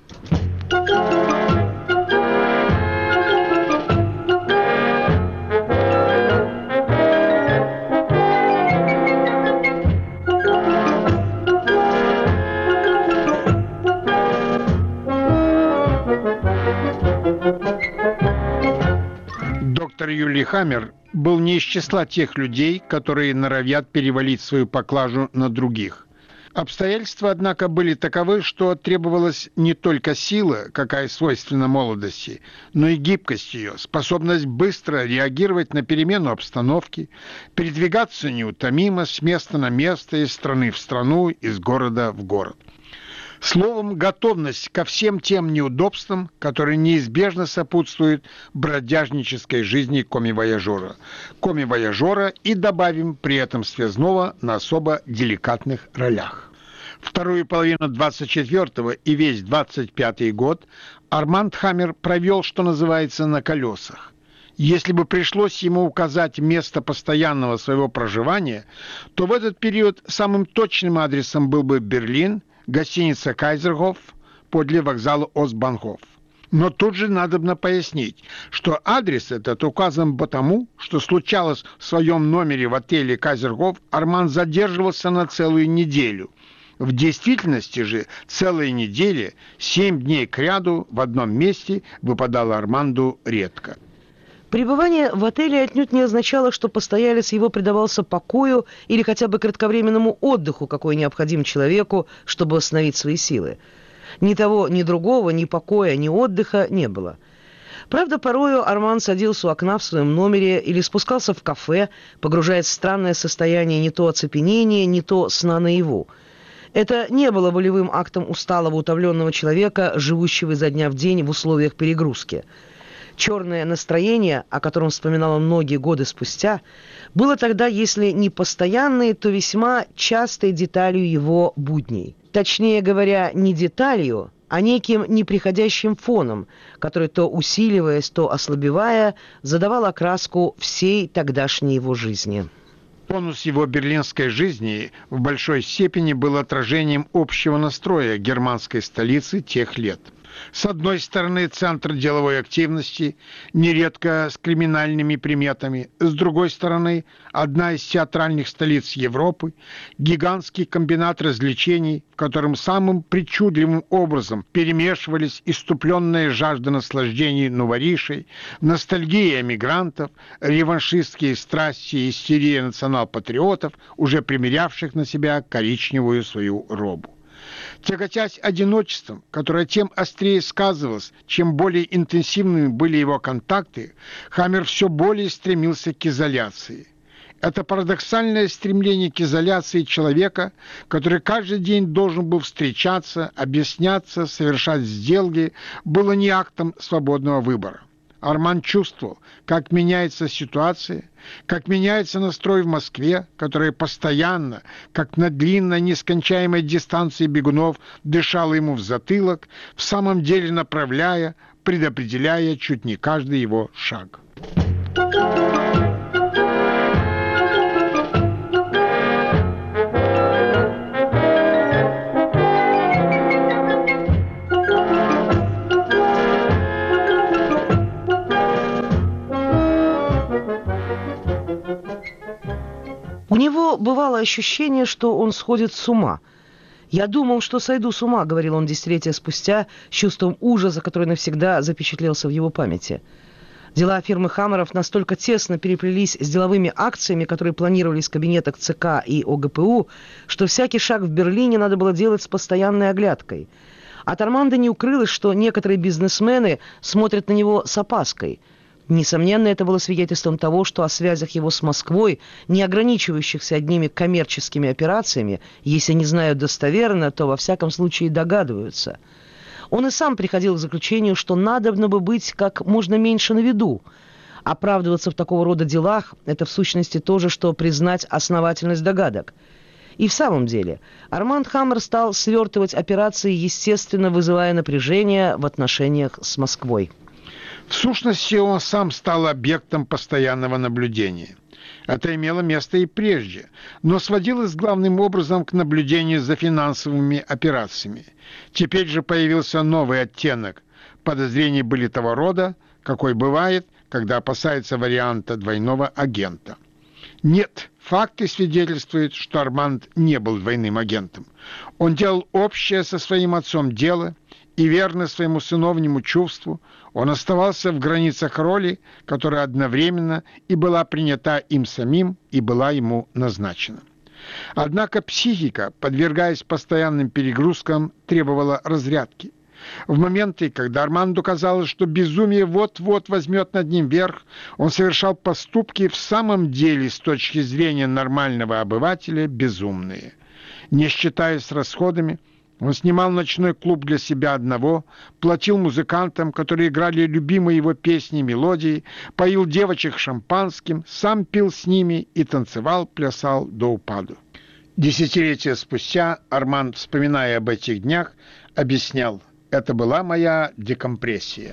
Доктор Юлий Хаммер был не из числа тех людей, которые норовят перевалить свою поклажу на других. Обстоятельства, однако, были таковы, что требовалась не только сила, какая свойственна молодости, но и гибкость ее, способность быстро реагировать на перемену обстановки, передвигаться неутомимо с места на место, из страны в страну, из города в город. Словом, готовность ко всем тем неудобствам, которые неизбежно сопутствуют бродяжнической жизни комми-вояжера. Комми-вояжера и добавим при этом связного на особо деликатных ролях. Вторую половину 24-го и весь 25-й год Арманд Хаммер провел, что называется, на колесах. Если бы пришлось ему указать место постоянного своего проживания, то в этот период самым точным адресом был бы Берлин, гостиница «Кайзергоф» подле вокзала Остбанхоф. Но тут же надобно пояснить, что адрес этот указан потому, что случалось в своем номере в отеле «Кайзергоф» Арманд задерживался на целую неделю. В действительности же целая неделя, 7 дней кряду в одном месте выпадало Арманду редко. Пребывание в отеле отнюдь не означало, что постоялец его предавался покою или хотя бы кратковременному отдыху, какой необходим человеку, чтобы восстановить свои силы. Ни того, ни другого, ни покоя, ни отдыха не было. Правда, порою Арманд садился у окна в своем номере или спускался в кафе, погружаясь в странное состояние не то оцепенения, не то сна наяву. Это не было волевым актом усталого, утомленного человека, живущего изо дня в день в условиях перегрузки. Черное настроение, о котором вспоминал он многие годы спустя, было тогда, если не постоянной, то весьма частой деталью его будней. Точнее говоря, не деталью, а неким неприходящим фоном, который то усиливаясь, то ослабевая, задавал окраску всей тогдашней его жизни. Тонус его берлинской жизни в большой степени был отражением общего настроя германской столицы тех лет. С одной стороны, центр деловой активности, нередко с криминальными приметами. С другой стороны, одна из театральных столиц Европы, гигантский комбинат развлечений, в котором самым причудливым образом перемешивались иступленная жажда наслаждений новоришей, ностальгия эмигрантов, реваншистские страсти и истерия национал-патриотов, уже примерявших на себя коричневую свою робу. Тяготясь одиночеством, которое тем острее сказывалось, чем более интенсивными были его контакты, Хаммер все более стремился к изоляции. Это парадоксальное стремление к изоляции человека, который каждый день должен был встречаться, объясняться, совершать сделки, было не актом свободного выбора. Арманд чувствовал, как меняется ситуация, как меняется настрой в Москве, которая постоянно, как на длинной нескончаемой дистанции бегунов, дышала ему в затылок, в самом деле направляя, предопределяя чуть не каждый его шаг. У него бывало ощущение, что он сходит с ума. «Я думал, что сойду с ума», — говорил он десятилетия спустя, с чувством ужаса, который навсегда запечатлелся в его памяти. Дела фирмы Хаммеров настолько тесно переплелись с деловыми акциями, которые планировались в кабинетах ЦК и ОГПУ, что всякий шаг в Берлине надо было делать с постоянной оглядкой. От Арманда не укрылось, что некоторые бизнесмены смотрят на него с опаской. Несомненно, это было свидетельством того, что о связях его с Москвой, не ограничивающихся одними коммерческими операциями, если не знают достоверно, то во всяком случае догадываются. Он и сам приходил к заключению, что надобно бы быть как можно меньше на виду. Оправдываться в такого рода делах – это в сущности то же, что признать основательность догадок. И в самом деле, Арманд Хаммер стал свертывать операции, естественно, вызывая напряжение в отношениях с Москвой. В сущности, он сам стал объектом постоянного наблюдения. Это имело место и прежде, но сводилось главным образом к наблюдению за финансовыми операциями. Теперь же появился новый оттенок. Подозрения были того рода, какой бывает, когда опасается варианта двойного агента. Нет, факты свидетельствуют, что Арманд не был двойным агентом. Он делал общее со своим отцом дело, и верно своему сыновнему чувству, он оставался в границах роли, которая одновременно и была принята им самим, и была ему назначена. Однако психика, подвергаясь постоянным перегрузкам, требовала разрядки. В моменты, когда Арманду казалось, что безумие вот-вот возьмет над ним верх, он совершал поступки в самом деле, с точки зрения нормального обывателя, безумные. Не считаясь расходами, он снимал ночной клуб для себя одного, платил музыкантам, которые играли любимые его песни и мелодии, поил девочек шампанским, сам пил с ними и танцевал, плясал до упаду. Десятилетия спустя Арманд, вспоминая об этих днях, объяснял: «Это была моя декомпрессия».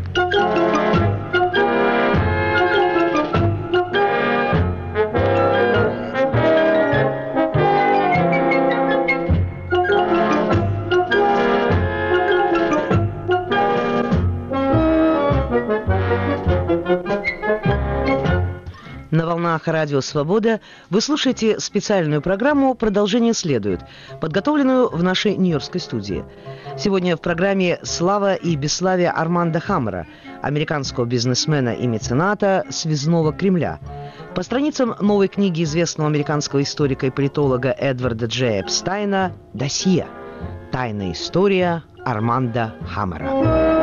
На волнах Радио Свобода вы слушаете специальную программу «Продолжение следует», подготовленную в нашей нью-йоркской студии. Сегодня в программе «Слава и бесславие Арманда Хаммера», американского бизнесмена и мецената «Связного Кремля». По страницам новой книги известного американского историка и политолога Эдварда Дж. Эпстайна «Досье. Тайная история Арманда Хаммера».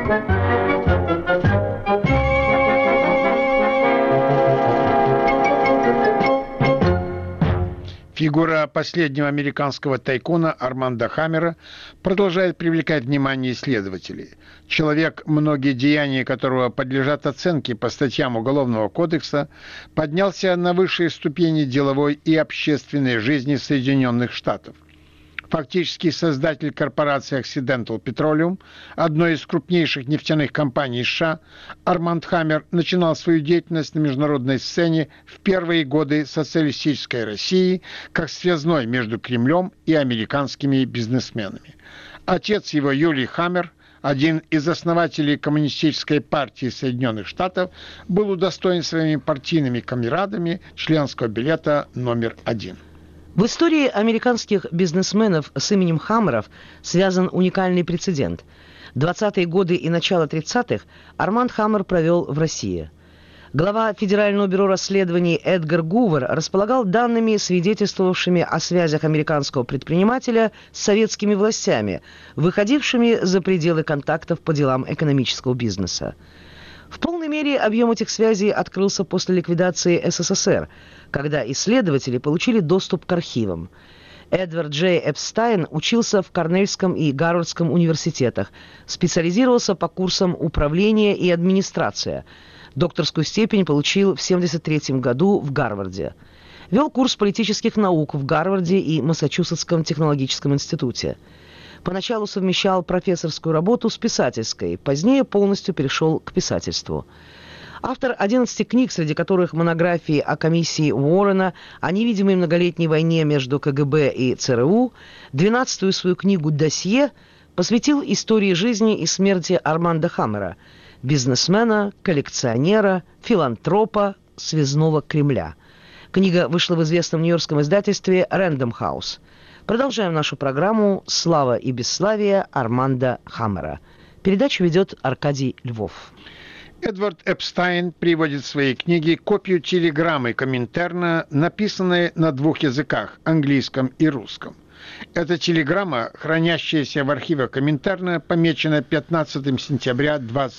Фигура последнего американского тайкуна Арманда Хаммера продолжает привлекать внимание исследователей. Человек, многие деяния которого подлежат оценке по статьям Уголовного кодекса, поднялся на высшие ступени деловой и общественной жизни Соединенных Штатов. Фактически создатель корпорации Occidental Petroleum, одной из крупнейших нефтяных компаний США, Арманд Хаммер начинал свою деятельность на международной сцене в первые годы социалистической России как связной между Кремлем и американскими бизнесменами. Отец его, Юлий Хаммер, один из основателей Коммунистической партии Соединенных Штатов, был удостоен своими партийными камерадами членского билета номер 1. В истории американских бизнесменов с именем Хаммеров связан уникальный прецедент. 20-е годы и начало 30-х Арманд Хаммер провел в России. Глава Федерального бюро расследований Эдгар Гувер располагал данными, свидетельствовавшими о связях американского предпринимателя с советскими властями, выходившими за пределы контактов по делам экономического бизнеса. В полной мере объем этих связей открылся после ликвидации СССР, когда исследователи получили доступ к архивам. Эдвард Дж. Эпстайн учился в Корнельском и Гарвардском университетах, специализировался по курсам управления и администрация. Докторскую степень получил в 1973 году в Гарварде. Вел курс политических наук в Гарварде и Массачусетском технологическом институте. Поначалу совмещал профессорскую работу с писательской, позднее полностью перешел к писательству. Автор 11 книг, среди которых монографии о комиссии Уоррена, о невидимой многолетней войне между КГБ и ЦРУ, 12-ю свою книгу «Досье» посвятил истории жизни и смерти Арманда Хаммера, бизнесмена, коллекционера, филантропа, связного Кремля. Книга вышла в известном нью-йоркском издательстве Random House. Продолжаем нашу программу «Слава и бесславие Арманда Хаммера». Передачу ведет Аркадий Львов. Эдвард Эпстайн приводит в своей книге копию телеграммы Коминтерна, написанной на 2 языках – английском и русском. Эта телеграмма, хранящаяся в архивах Коминтерна, помечена 15 сентября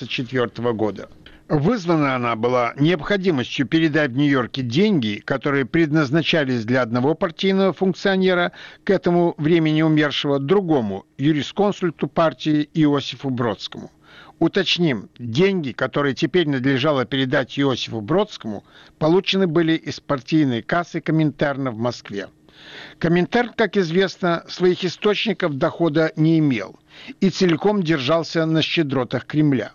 1924 года. Вызвана она была необходимостью передать в Нью-Йорке деньги, которые предназначались для одного партийного функционера, к этому времени умершего, другому юрисконсульту партии Иосифу Бродскому. Уточним, деньги, которые теперь надлежало передать Иосифу Бродскому, получены были из партийной кассы Коминтерна в Москве. Коминтерн, как известно, своих источников дохода не имел и целиком держался на щедротах Кремля.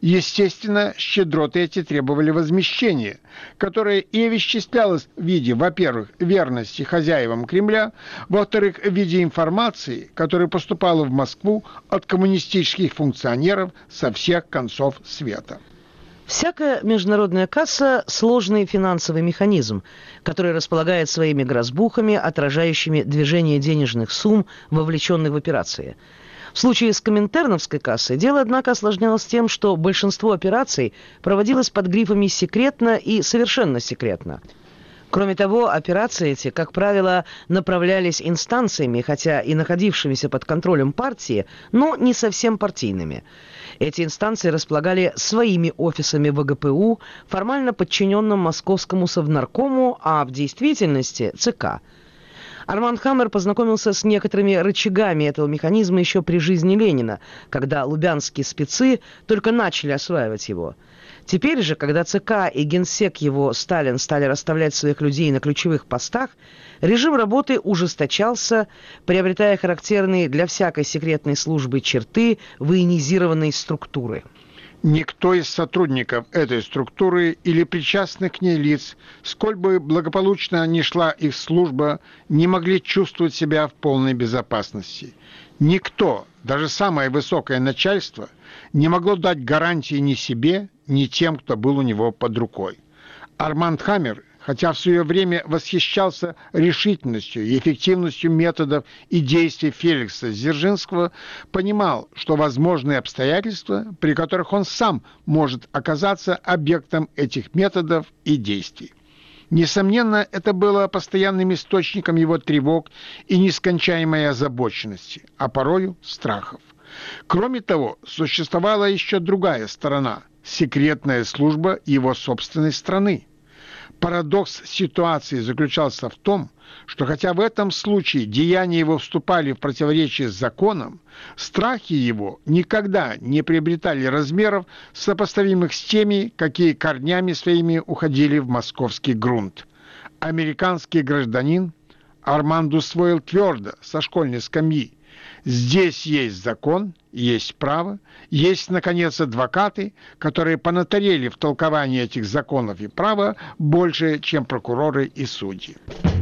Естественно, щедроты эти требовали возмещения, которое и овеществлялось в виде, во-первых, верности хозяевам Кремля, во-вторых, в виде информации, которая поступала в Москву от коммунистических функционеров со всех концов света. Всякая международная касса – сложный финансовый механизм, который располагает своими грозбухами, отражающими движение денежных сумм, вовлеченных в операции. В случае с коминтерновской кассой дело, однако, осложнялось тем, что большинство операций проводилось под грифами «секретно» и «совершенно секретно». Кроме того, операции эти, как правило, направлялись инстанциями, хотя и находившимися под контролем партии, но не совсем партийными. Эти инстанции располагали своими офисами в ГПУ, формально подчиненным Московскому Совнаркому, а в действительности ЦК. Арманд Хаммер познакомился с некоторыми рычагами этого механизма еще при жизни Ленина, когда лубянские спецы только начали осваивать его. Теперь же, когда ЦК и генсек его Сталин стали расставлять своих людей на ключевых постах, режим работы ужесточался, приобретая характерные для всякой секретной службы черты военизированной структуры. Никто из сотрудников этой структуры или причастных к ней лиц, сколь бы благополучно ни шла их служба, не могли чувствовать себя в полной безопасности. Никто, даже самое высокое начальство, не могло дать гарантии ни себе, ни тем, кто был у него под рукой. Арманд Хаммер, хотя в свое время восхищался решительностью и эффективностью методов и действий Феликса Дзержинского, понимал, что возможны обстоятельства, при которых он сам может оказаться объектом этих методов и действий. Несомненно, это было постоянным источником его тревог и нескончаемой озабоченности, а порою страхов. Кроме того, существовала еще другая сторона – секретная служба его собственной страны. Парадокс ситуации заключался в том, что хотя в этом случае деяния его вступали в противоречие с законом, страхи его никогда не приобретали размеров, сопоставимых с теми, какие корнями своими уходили в московский грунт. Американский гражданин Арманд усвоил твердо со школьной скамьи: здесь есть закон, есть право, есть, наконец, адвокаты, которые понатарели в толковании этих законов и права больше, чем прокуроры и судьи.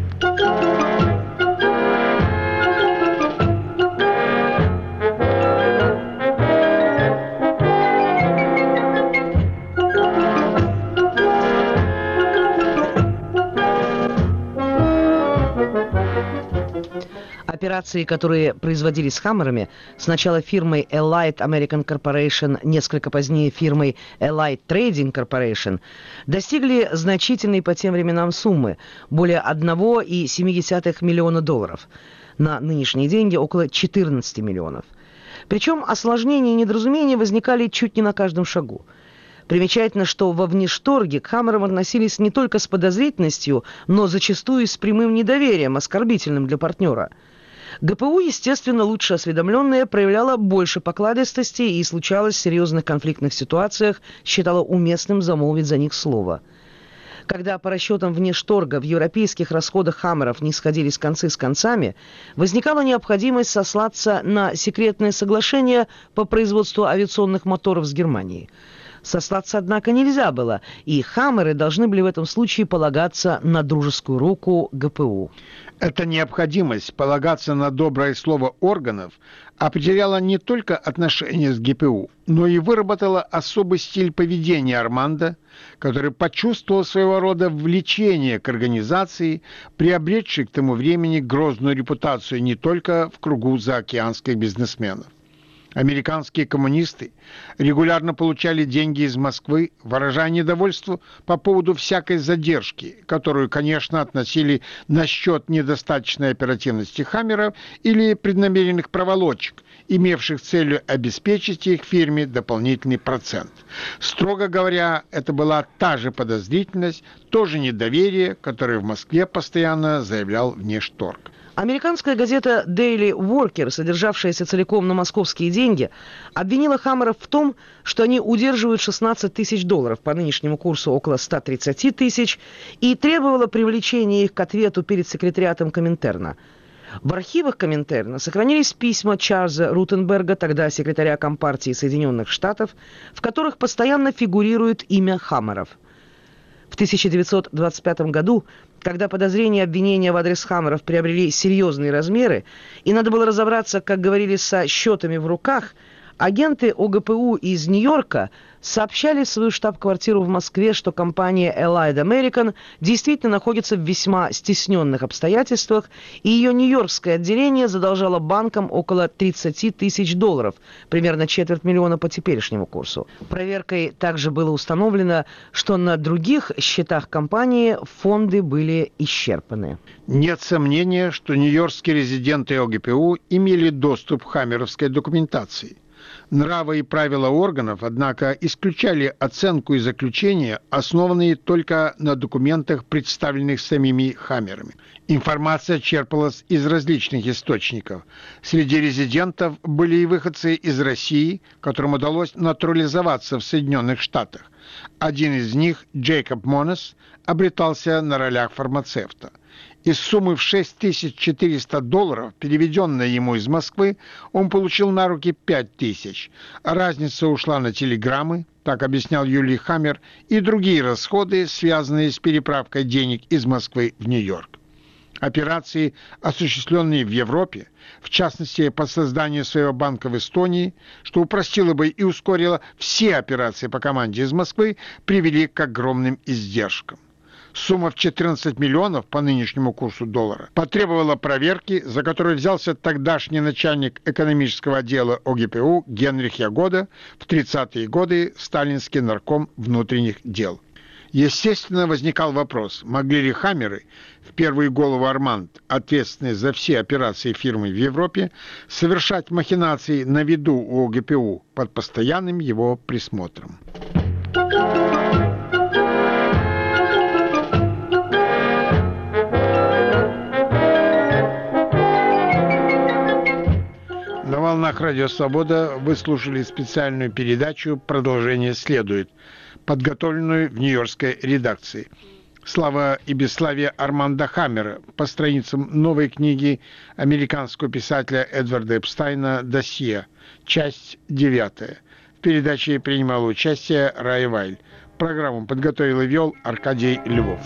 Операции, которые производились Хаммерами, сначала фирмой Allied American Corporation, несколько позднее фирмой Allied Trading Corporation, достигли значительной по тем временам суммы – более $1,7 миллиона, на нынешние деньги около 14 миллионов. Причем осложнения и недоразумения возникали чуть не на каждом шагу. Примечательно, что во внешторге к Хаммерам относились не только с подозрительностью, но зачастую и с прямым недоверием, оскорбительным для партнера. ГПУ, естественно, лучше осведомленная, проявляла больше покладистости и случалось в серьезных конфликтных ситуациях, считала уместным замолвить за них слово. Когда по расчетам внешторга в европейских расходах Хаммеров не сходились концы с концами, возникала необходимость сослаться на секретное соглашение по производству авиационных моторов с Германией. Сослаться, однако, нельзя было, и Хаммеры должны были в этом случае полагаться на дружескую руку ГПУ. Эта необходимость полагаться на доброе слово органов определяла не только отношения с ГПУ, но и выработала особый стиль поведения Арманда, который почувствовал своего рода влечение к организации, приобретшей к тому времени грозную репутацию не только в кругу заокеанских бизнесменов. Американские коммунисты регулярно получали деньги из Москвы, выражая недовольство по поводу всякой задержки, которую, конечно, относили на счет недостаточной оперативности Хаммеров или преднамеренных проволочек, имевших целью обеспечить их фирме дополнительный процент. Строго говоря, это была та же подозрительность, то же недоверие, которое в Москве постоянно заявлял внешторг. Американская газета Daily Worker, содержавшаяся целиком на московские деньги, обвинила Хаммеров в том, что они удерживают $16 тысяч, по нынешнему курсу около 130 тысяч, и требовала привлечения их к ответу перед секретариатом Коминтерна. В архивах Коминтерна сохранились письма Чарльза Рутенберга, тогда секретаря Компартии Соединенных Штатов, в которых постоянно фигурирует имя Хаммеров. В 1925 году, когда подозрения и обвинения в адрес Хаммеров приобрели серьезные размеры, и надо было разобраться, как говорили, со счетами в руках, агенты ОГПУ из Нью-Йорка сообщали в свою штаб-квартиру в Москве, что компания Allied American действительно находится в весьма стесненных обстоятельствах, и ее нью-йоркское отделение задолжало банкам около $30 тысяч, примерно $250 000 по теперешнему курсу. Проверкой также было установлено, что на других счетах компании фонды были исчерпаны. Нет сомнения, что нью-йоркские резиденты ОГПУ имели доступ к хаммеровской документации. Нравы и правила органов, однако, исключали оценку и заключения, основанные только на документах, представленных самими Хаммерами. Информация черпалась из различных источников. Среди резидентов были и выходцы из России, которым удалось натурализоваться в Соединенных Штатах. Один из них, Джейкоб Монес, обретался на ролях фармацевта. Из суммы в $6400, переведенной ему из Москвы, он получил на руки 5000. Разница ушла на телеграммы, так объяснял Юлий Хаммер, и другие расходы, связанные с переправкой денег из Москвы в Нью-Йорк. Операции, осуществленные в Европе, в частности по созданию своего банка в Эстонии, что упростило бы и ускорило все операции по команде из Москвы, привели к огромным издержкам. Сумма в 14 миллионов по нынешнему курсу доллара потребовала проверки, за которую взялся тогдашний начальник экономического отдела ОГПУ Генрих Ягода, в 30-е годы сталинский нарком внутренних дел. Естественно, возникал вопрос, могли ли Хаммеры, в первую голову Арманд, ответственные за все операции фирмы в Европе, совершать махинации на виду у ОГПУ под постоянным его присмотром. На волнах «Радио Свобода» вы слушали специальную передачу «Продолжение следует», подготовленную в нью-йоркской редакции. Слава и бесславие Арманда Хаммера по страницам новой книги американского писателя Эдварда Эпстайна «Досье», часть 9. В передаче принимала участие Рая Вайль. Программу подготовил и вел Аркадий Львов.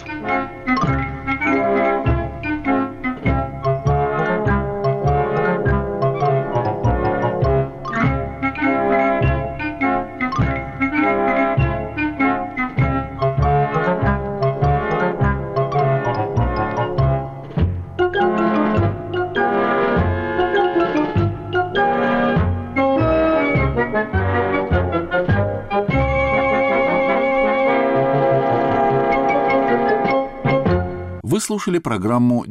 Вы слушали программу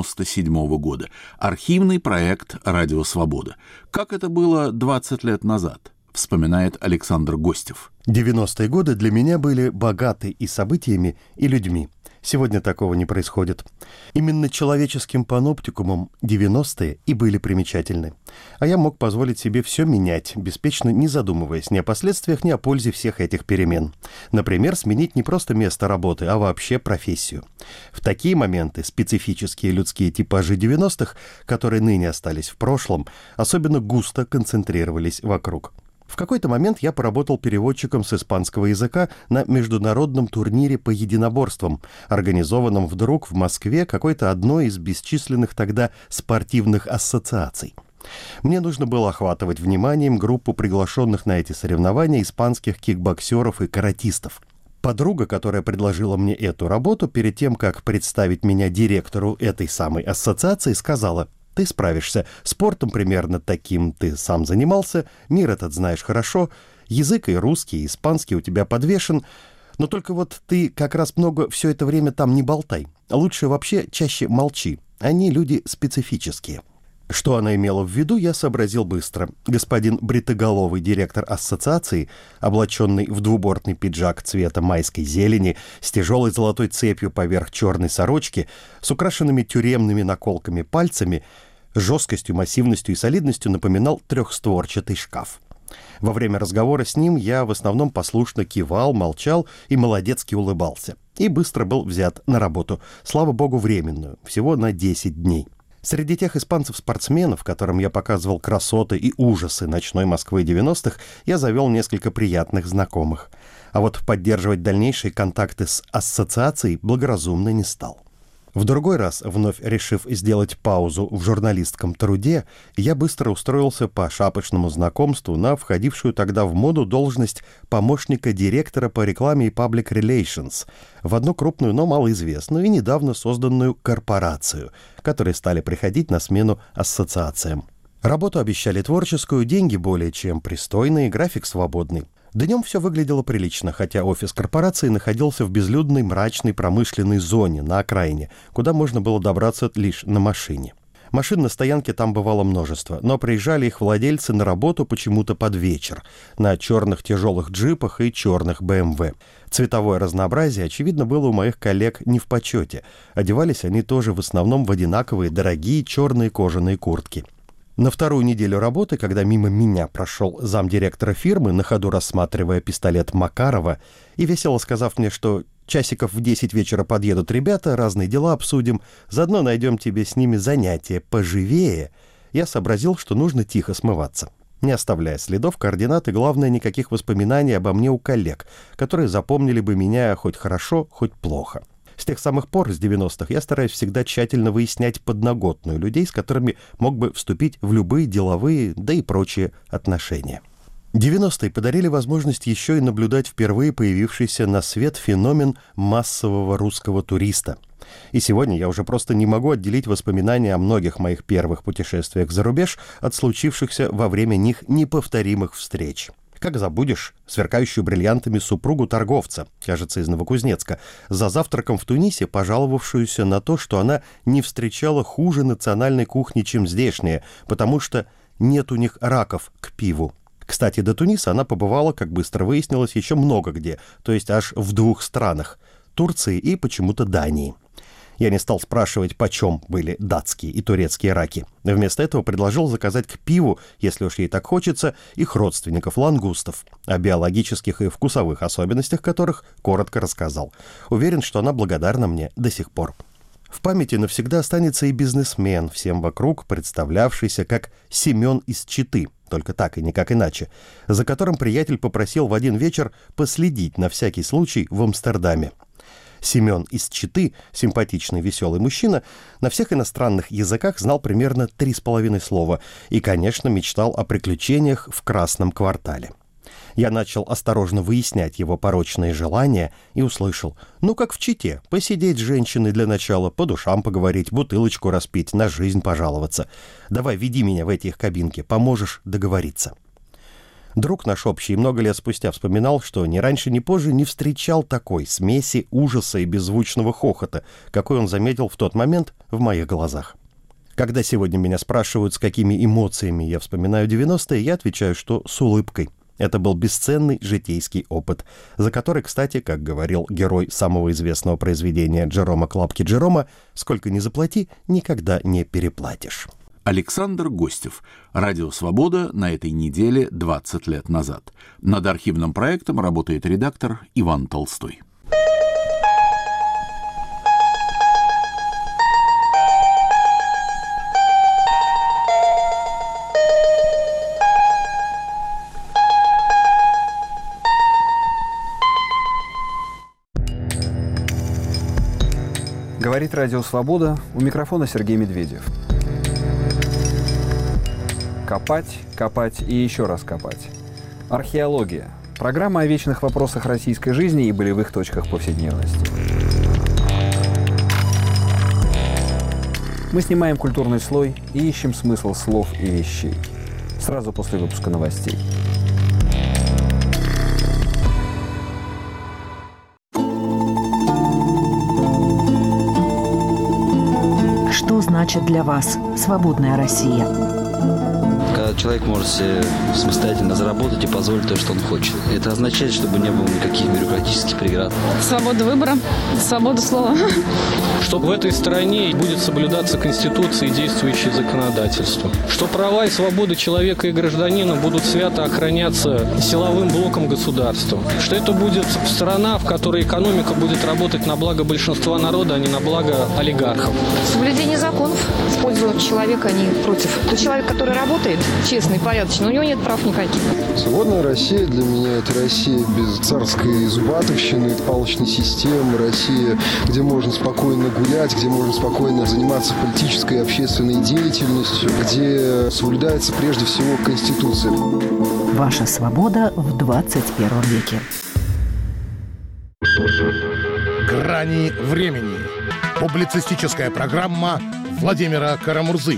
1997 года, архивный проект «Радио Свобода». Как это было 20 лет назад, вспоминает Александр Гостев. 90-е годы для меня были богаты и событиями, и людьми. Сегодня такого не происходит. Именно человеческим паноптикумом 90-е и были примечательны. А я мог позволить себе все менять, беспечно не задумываясь ни о последствиях, ни о пользе всех этих перемен. Например, сменить не просто место работы, а вообще профессию. В такие моменты специфические людские типажи 90-х, которые ныне остались в прошлом, особенно густо концентрировались вокруг. В какой-то момент я поработал переводчиком с испанского языка на международном турнире по единоборствам, организованном вдруг в Москве какой-то одной из бесчисленных тогда спортивных ассоциаций. Мне нужно было охватывать вниманием группу приглашенных на эти соревнования испанских кикбоксеров и каратистов. Подруга, которая предложила мне эту работу, перед тем, как представить меня директору этой самой ассоциации, сказала: «Ты справишься. Спортом примерно таким ты сам занимался, мир этот знаешь хорошо, язык и русский, и испанский у тебя подвешен, но только вот ты как раз много все это время там не болтай. Лучше вообще чаще молчи. Они люди специфические». Что она имела в виду, я сообразил быстро. Господин бритоголовый директор ассоциации, облаченный в двубортный пиджак цвета майской зелени, с тяжелой золотой цепью поверх черной сорочки, с украшенными тюремными наколками пальцами, жесткостью, массивностью и солидностью напоминал трехстворчатый шкаф. Во время разговора с ним я в основном послушно кивал, молчал и молодецки улыбался. И быстро был взят на работу, слава богу, временную, всего на 10 дней. Среди тех испанцев-спортсменов, которым я показывал красоты и ужасы ночной Москвы 90-х, я завел несколько приятных знакомых. А вот поддерживать дальнейшие контакты с ассоциацией благоразумно не стал. В другой раз, вновь решив сделать паузу в журналистском труде, я быстро устроился по шапочному знакомству на входившую тогда в моду должность помощника директора по рекламе и public relations в одну крупную, но малоизвестную и недавно созданную корпорацию, которые стали приходить на смену ассоциациям. Работу обещали творческую, деньги более чем пристойные, график свободный. Днем все выглядело прилично, хотя офис корпорации находился в безлюдной мрачной промышленной зоне на окраине, куда можно было добраться лишь на машине. Машин на стоянке там бывало множество, но приезжали их владельцы на работу почему-то под вечер, на черных тяжелых джипах и черных БМВ. Цветовое разнообразие, очевидно, было у моих коллег не в почете. Одевались они тоже в основном в одинаковые дорогие черные кожаные куртки. На вторую неделю работы, когда мимо меня прошел замдиректора фирмы, на ходу рассматривая пистолет Макарова, и весело сказав мне, что часиков в 10 вечера подъедут ребята, разные дела обсудим, заодно найдем тебе с ними занятие поживее, я сообразил, что нужно тихо смываться, не оставляя следов, координат и, главное, никаких воспоминаний обо мне у коллег, которые запомнили бы меня хоть хорошо, хоть плохо. С тех самых пор, с 90-х, я стараюсь всегда тщательно выяснять подноготную людей, с которыми мог бы вступить в любые деловые, да и прочие отношения. 90-е подарили возможность еще и наблюдать впервые появившийся на свет феномен массового русского туриста. И сегодня я уже просто не могу отделить воспоминания о многих моих первых путешествиях за рубеж от случившихся во время них неповторимых встреч. Как забудешь сверкающую бриллиантами супругу торговца, кажется, из Новокузнецка, за завтраком в Тунисе пожаловавшуюся на то, что она не встречала хуже национальной кухни, чем здешняя, потому что нет у них раков к пиву. Кстати, до Туниса она побывала, как быстро выяснилось, еще много где, то есть аж в 2 странах – Турции и почему-то Дании. Я не стал спрашивать, почем были датские и турецкие раки. Вместо этого предложил заказать к пиву, если уж ей так хочется, их родственников лангустов, о биологических и вкусовых особенностях которых коротко рассказал. Уверен, что она благодарна мне до сих пор. В памяти навсегда останется и бизнесмен, всем вокруг представлявшийся как Семен из Читы, только так и никак иначе, за которым приятель попросил в один вечер последить на всякий случай в Амстердаме. Семен из Читы, симпатичный, веселый мужчина, на всех иностранных языках знал примерно 3,5 слова и, конечно, мечтал о приключениях в Красном квартале. Я начал осторожно выяснять его порочные желания и услышал: ну, как в Чите, посидеть с женщиной для начала, по душам поговорить, бутылочку распить, на жизнь пожаловаться. Давай, веди меня в эти их кабинки, поможешь договориться. Друг наш общий много лет спустя вспоминал, что ни раньше, ни позже не встречал такой смеси ужаса и беззвучного хохота, какой он заметил в тот момент в моих глазах. Когда сегодня меня спрашивают, с какими эмоциями я вспоминаю 90-е, я отвечаю, что с улыбкой. Это был бесценный житейский опыт, за который, кстати, как говорил герой самого известного произведения Джерома Клапки Джерома, сколько ни заплати, никогда не переплатишь. Александр Гостев. Радио «Свобода» на этой неделе 20 лет назад. Над архивным проектом работает редактор Иван Толстой. Говорит Радио «Свобода», у микрофона Сергей Медведев. Копать, копать и еще раз копать. Археология. Программа о вечных вопросах российской жизни и болевых точках повседневности. Мы снимаем культурный слой и ищем смысл слов и вещей. Сразу после выпуска новостей. Что значит для вас «Свободная Россия»? когда человек может себе самостоятельно заработать и позволить то, что он хочет. Это означает, чтобы не было никаких бюрократических преград. Свобода выбора, свобода слова. Что в этой стране будет соблюдаться Конституция и действующее законодательство. Что права и свободы человека и гражданина будут свято охраняться силовым блоком государства. Что это будет страна, в которой экономика будет работать на благо большинства народа, а не на благо олигархов. Соблюдение законов в пользу человека, а не против. Тот человек, который работает честно и порядочно, у него нет прав никаких. Свободная Россия для меня — это Россия без царской зубатовщины, палочной системы, Россия, где можно спокойно гулять, где можно спокойно заниматься политической и общественной деятельностью, где соблюдается прежде всего Конституция. Ваша свобода в 21 веке. «Грани времени». Публицистическая программа Владимира Карамурзы.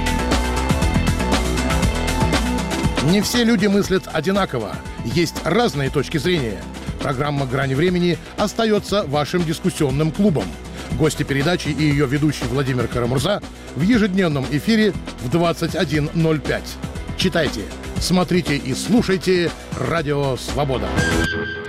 Не все люди мыслят одинаково. Есть разные точки зрения. Программа «Грани времени» остается вашим дискуссионным клубом. Гости передачи и ее ведущий Владимир Карамурза в ежедневном эфире в 21:05. Читайте, смотрите и слушайте «Радио Свобода».